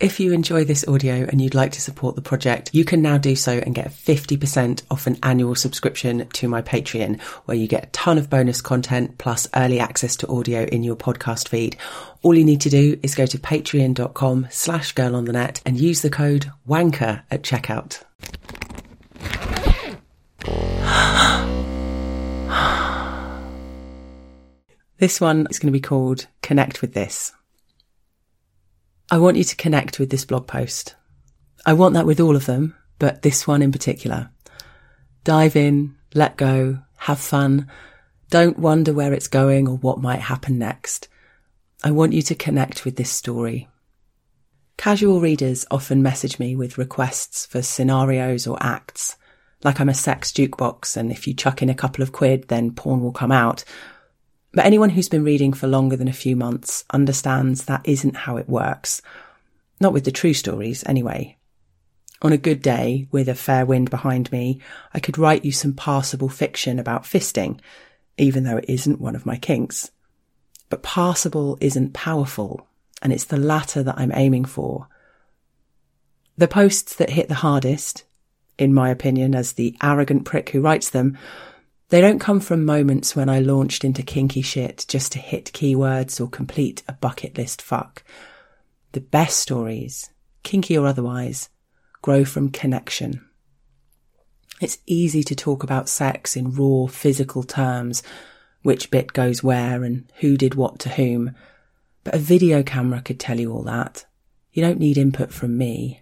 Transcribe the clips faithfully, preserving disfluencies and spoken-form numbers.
If you enjoy this audio and you'd like to support the project, you can now do so and get fifty percent off an annual subscription to my Patreon, where you get a ton of bonus content plus early access to audio in your podcast feed. All you need to do is go to patreon.com slash girl on the net and use the code WANKER at checkout. This one is going to be called Connect with This. I want you to connect with this blog post. I want that with all of them, but this one in particular. Dive in, let go, have fun. Don't wonder where it's going or what might happen next. I want you to connect with this story. Casual readers often message me with requests for scenarios or acts, like I'm a sex jukebox and if you chuck in a couple of quid, then porn will come out. But anyone who's been reading for longer than a few months understands that isn't how it works. Not with the true stories, anyway. On a good day, with a fair wind behind me, I could write you some passable fiction about fisting, even though it isn't one of my kinks. But passable isn't powerful, and it's the latter that I'm aiming for. The posts that hit the hardest, in my opinion, as the arrogant prick who writes them, they don't come from moments when I launched into kinky shit just to hit keywords or complete a bucket list fuck. The best stories, kinky or otherwise, grow from connection. It's easy to talk about sex in raw physical terms, which bit goes where and who did what to whom, but a video camera could tell you all that. You don't need input from me.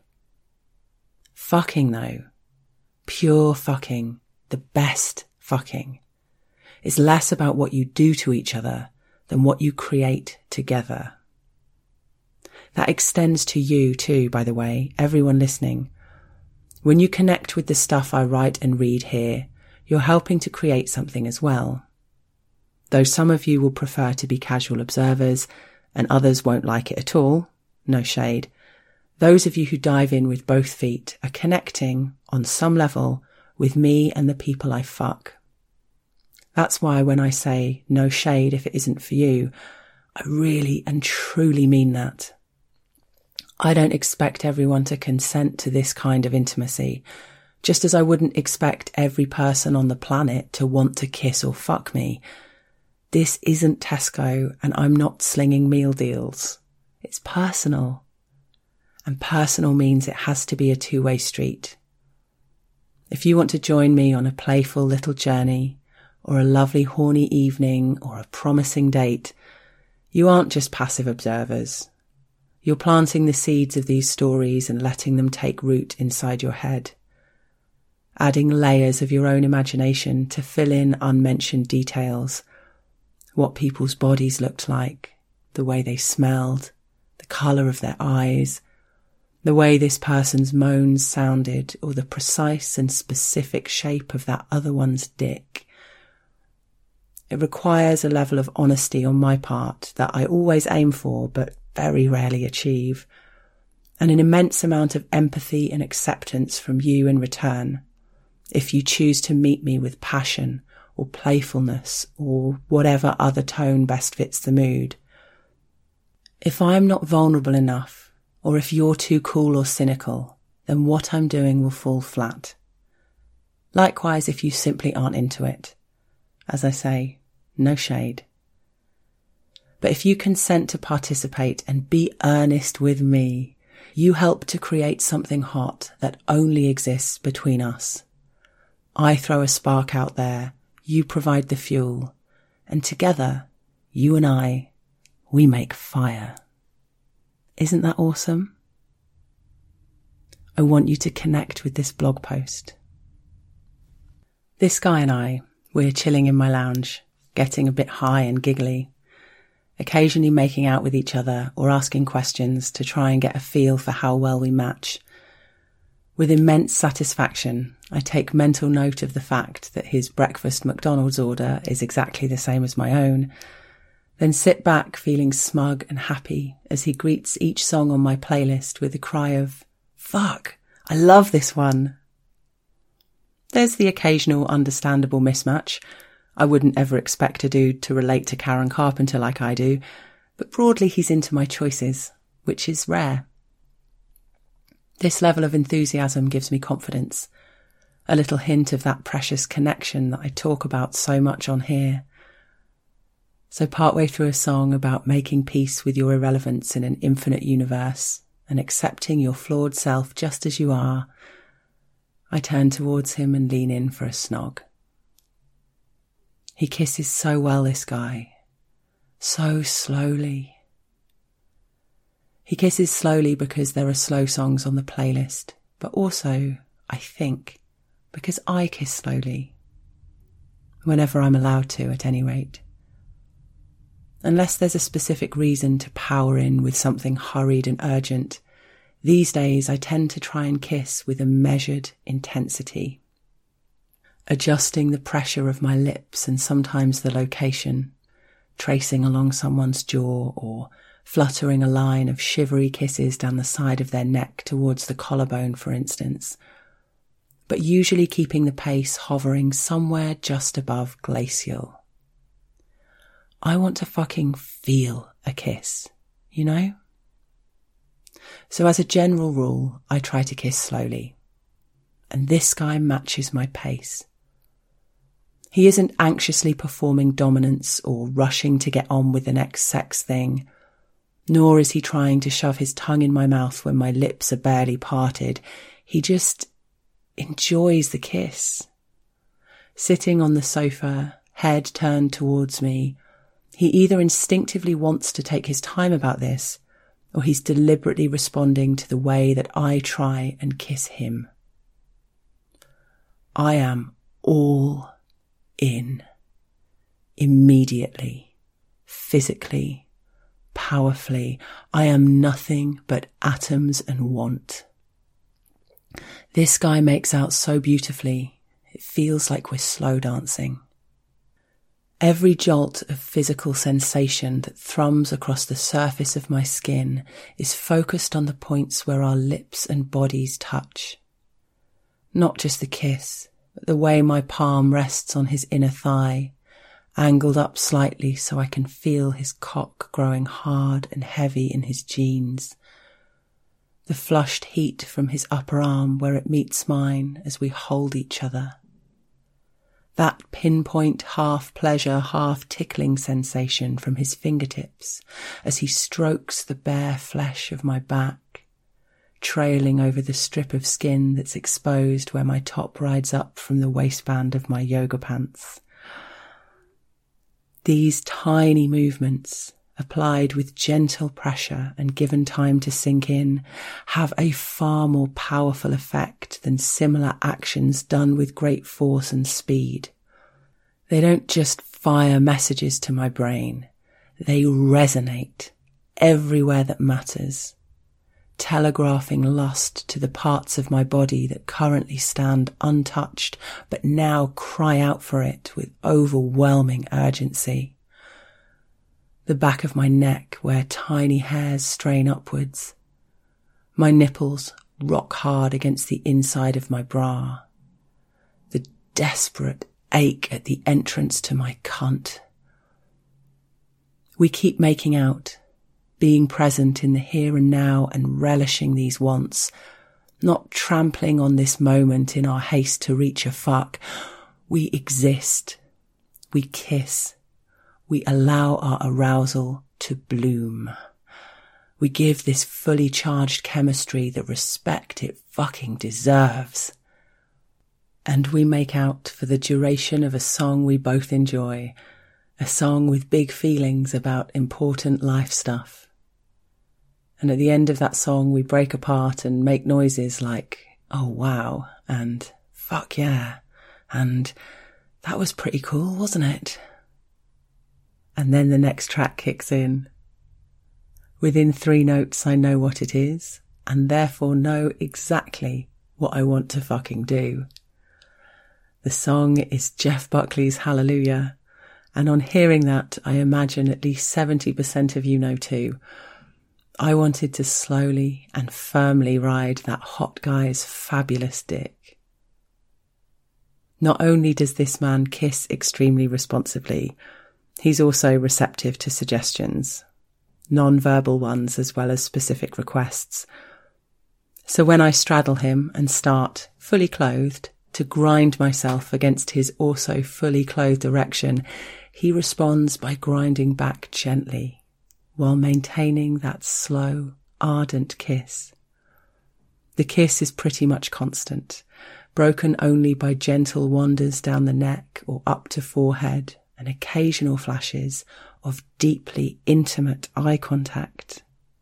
Fucking though, pure fucking, the best fucking, is less about what you do to each other than what you create together. That extends to you too, by the way, everyone listening. When you connect with the stuff I write and read here, you're helping to create something as well. Though some of you will prefer to be casual observers and others won't like it at all, no shade, those of you who dive in with both feet are connecting, on some level, with me and the people I fuck. That's why when I say no shade if it isn't for you, I really and truly mean that. I don't expect everyone to consent to this kind of intimacy, just as I wouldn't expect every person on the planet to want to kiss or fuck me. This isn't Tesco and I'm not slinging meal deals. It's personal. And personal means it has to be a two-way street. If you want to join me on a playful little journey, or a lovely horny evening, or a promising date, you aren't just passive observers. You're planting the seeds of these stories and letting them take root inside your head, adding layers of your own imagination to fill in unmentioned details, what people's bodies looked like, the way they smelled, the colour of their eyes, the way this person's moans sounded, or the precise and specific shape of that other one's dick. It requires a level of honesty on my part that I always aim for but very rarely achieve, and an immense amount of empathy and acceptance from you in return, if you choose to meet me with passion or playfulness or whatever other tone best fits the mood. If I am not vulnerable enough, or if you're too cool or cynical, then what I'm doing will fall flat. Likewise, if you simply aren't into it. As I say, no shade. But if you consent to participate and be earnest with me, you help to create something hot that only exists between us. I throw a spark out there, you provide the fuel, and together, you and I, we make fire. Isn't that awesome? I want you to connect with this blog post. This guy and I, we're chilling in my lounge, getting a bit high and giggly, occasionally making out with each other or asking questions to try and get a feel for how well we match. With immense satisfaction, I take mental note of the fact that his breakfast McDonald's order is exactly the same as my own, then sit back feeling smug and happy as he greets each song on my playlist with a cry of, "Fuck, I love this one." There's the occasional understandable mismatch. I wouldn't ever expect a dude to relate to Karen Carpenter like I do, but broadly he's into my choices, which is rare. This level of enthusiasm gives me confidence, a little hint of that precious connection that I talk about so much on here. So partway through a song about making peace with your irrelevance in an infinite universe and accepting your flawed self just as you are, I turn towards him and lean in for a snog. He kisses so well, this guy, so slowly. He kisses slowly because there are slow songs on the playlist, but also, I think, because I kiss slowly. Whenever I'm allowed to, at any rate. Unless there's a specific reason to power in with something hurried and urgent, these days I tend to try and kiss with a measured intensity, adjusting the pressure of my lips and sometimes the location, tracing along someone's jaw or fluttering a line of shivery kisses down the side of their neck towards the collarbone, for instance, but usually keeping the pace hovering somewhere just above glacial. I want to fucking feel a kiss, you know? So as a general rule, I try to kiss slowly. And this guy matches my pace. He isn't anxiously performing dominance or rushing to get on with the next sex thing, nor is he trying to shove his tongue in my mouth when my lips are barely parted. He just enjoys the kiss. Sitting on the sofa, head turned towards me, he either instinctively wants to take his time about this, or he's deliberately responding to the way that I try and kiss him. I am all in. Immediately. Physically. Powerfully. I am nothing but atoms and want. This guy makes out so beautifully, it feels like we're slow dancing. Every jolt of physical sensation that thrums across the surface of my skin is focused on the points where our lips and bodies touch. Not just the kiss, but the way my palm rests on his inner thigh, angled up slightly so I can feel his cock growing hard and heavy in his jeans. The flushed heat from his upper arm where it meets mine as we hold each other. That pinpoint half pleasure, half tickling sensation from his fingertips as he strokes the bare flesh of my back, trailing over the strip of skin that's exposed where my top rides up from the waistband of my yoga pants. These tiny movements, applied with gentle pressure and given time to sink in, have a far more powerful effect than similar actions done with great force and speed. They don't just fire messages to my brain, they resonate everywhere that matters, telegraphing lust to the parts of my body that currently stand untouched but now cry out for it with overwhelming urgency. The back of my neck where tiny hairs strain upwards. My nipples rock hard against the inside of my bra. The desperate ache at the entrance to my cunt. We keep making out, being present in the here and now and relishing these wants, not trampling on this moment in our haste to reach a fuck. We exist. We kiss. We allow our arousal to bloom. We give this fully charged chemistry the respect it fucking deserves. And we make out for the duration of a song we both enjoy, a song with big feelings about important life stuff. And at the end of that song we break apart and make noises like, oh wow, and fuck yeah, and that was pretty cool, wasn't it? And then the next track kicks in. Within three notes I know what it is, and therefore know exactly what I want to fucking do. The song is Jeff Buckley's Hallelujah, and on hearing that I imagine at least seventy percent of you know too. I wanted to slowly and firmly ride that hot guy's fabulous dick. Not only does this man kiss extremely responsibly, he's also receptive to suggestions, non-verbal ones as well as specific requests. So when I straddle him and start, fully clothed, to grind myself against his also fully clothed erection, he responds by grinding back gently, while maintaining that slow, ardent kiss. The kiss is pretty much constant, broken only by gentle wanders down the neck or up to forehead and occasional flashes of deeply intimate eye contact.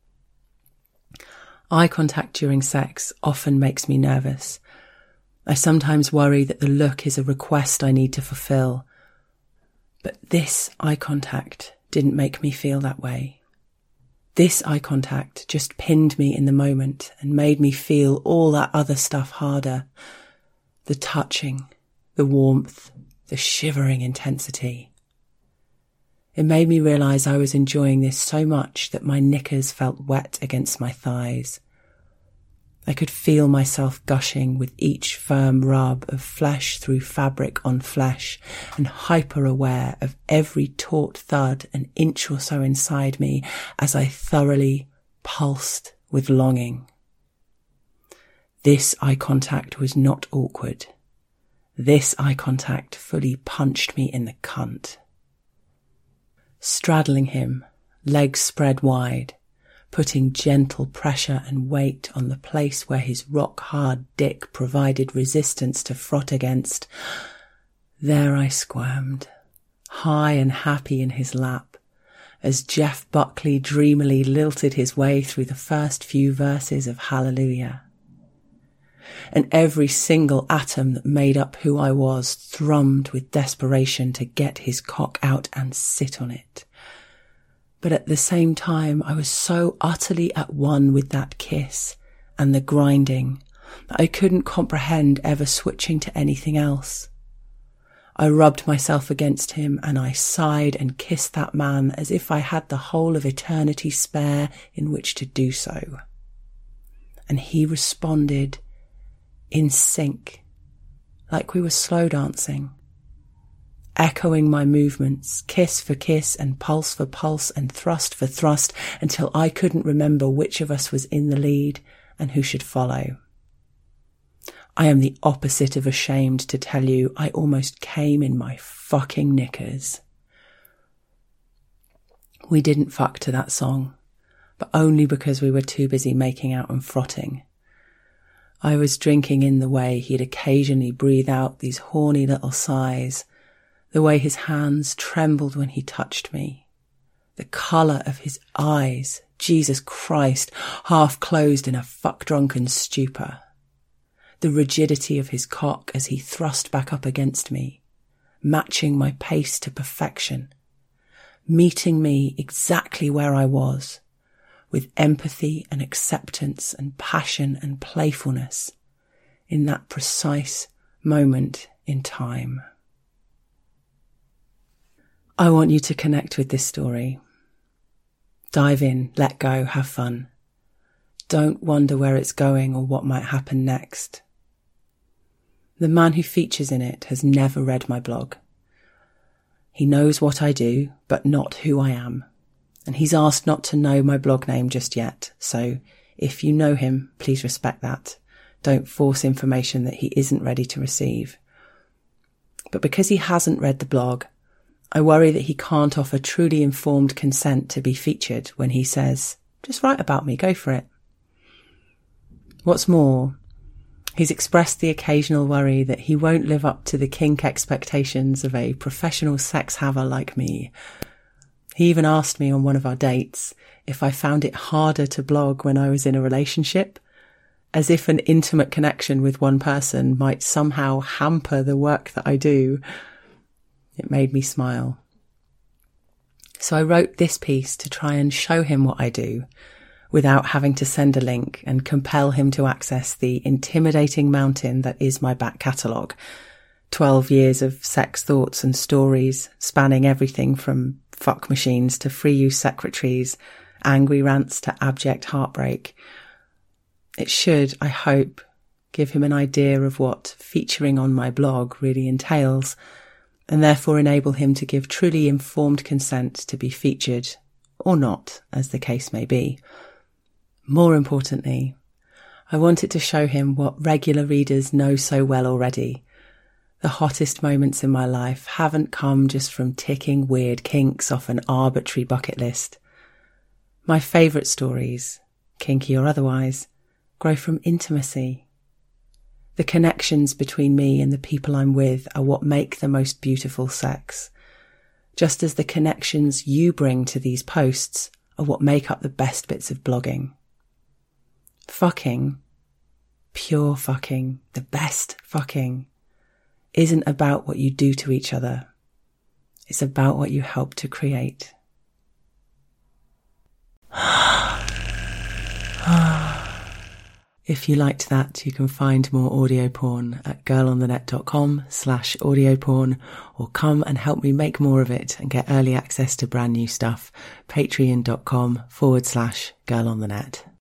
Eye contact during sex often makes me nervous. I sometimes worry that the look is a request I need to fulfill. But this eye contact didn't make me feel that way. This eye contact just pinned me in the moment and made me feel all that other stuff harder. The touching, the warmth, the shivering intensity. It made me realise I was enjoying this so much that my knickers felt wet against my thighs. I could feel myself gushing with each firm rub of flesh through fabric on flesh, and hyper-aware of every taut thud an inch or so inside me as I thoroughly pulsed with longing. This eye contact was not awkward. This eye contact fully punched me in the cunt. Straddling him, legs spread wide, putting gentle pressure and weight on the place where his rock-hard dick provided resistance to fraught against. There I squirmed, high and happy in his lap, as Jeff Buckley dreamily lilted his way through the first few verses of Hallelujah. And every single atom that made up who I was thrummed with desperation to get his cock out and sit on it. But at the same time, I was so utterly at one with that kiss and the grinding that I couldn't comprehend ever switching to anything else. I rubbed myself against him and I sighed and kissed that man as if I had the whole of eternity spare in which to do so. And he responded in sync, like we were slow dancing, echoing my movements, kiss for kiss and pulse for pulse and thrust for thrust, until I couldn't remember which of us was in the lead and who should follow. I am the opposite of ashamed to tell you I almost came in my fucking knickers. We didn't fuck to that song, but only because we were too busy making out and frotting. I was drinking in the way he'd occasionally breathe out these horny little sighs, the way his hands trembled when he touched me, the colour of his eyes, Jesus Christ, half closed in a fuck-drunken stupor, the rigidity of his cock as he thrust back up against me, matching my pace to perfection, meeting me exactly where I was, with empathy and acceptance and passion and playfulness in that precise moment in time. I want you to connect with this story. Dive in, let go, have fun. Don't wonder where it's going or what might happen next. The man who features in it has never read my blog. He knows what I do, but not who I am. And he's asked not to know my blog name just yet, so if you know him, please respect that. Don't force information that he isn't ready to receive. But because he hasn't read the blog, I worry that he can't offer truly informed consent to be featured when he says, just write about me, go for it. What's more, he's expressed the occasional worry that he won't live up to the kink expectations of a professional sex haver like me. He even asked me on one of our dates if I found it harder to blog when I was in a relationship, as if an intimate connection with one person might somehow hamper the work that I do. It made me smile. So I wrote this piece to try and show him what I do, without having to send a link and compel him to access the intimidating mountain that is my back catalogue. Twelve years of sex thoughts and stories, spanning everything from fuck machines to free use secretaries, angry rants to abject heartbreak. It should, I hope, give him an idea of what featuring on my blog really entails, and therefore enable him to give truly informed consent to be featured, or not, as the case may be. More importantly, I wanted to show him what regular readers know so well already. The hottest moments in my life haven't come just from ticking weird kinks off an arbitrary bucket list. My favourite stories, kinky or otherwise, grow from intimacy. The connections between me and the people I'm with are what make the most beautiful sex, just as the connections you bring to these posts are what make up the best bits of blogging. Fucking, pure fucking, the best fucking, isn't about what you do to each other. It's about what you help to create. If you liked that, you can find more audio porn at girlonthenet.com slash audio porn, or come and help me make more of it and get early access to brand new stuff, patreon.com forward slash girlonthenet.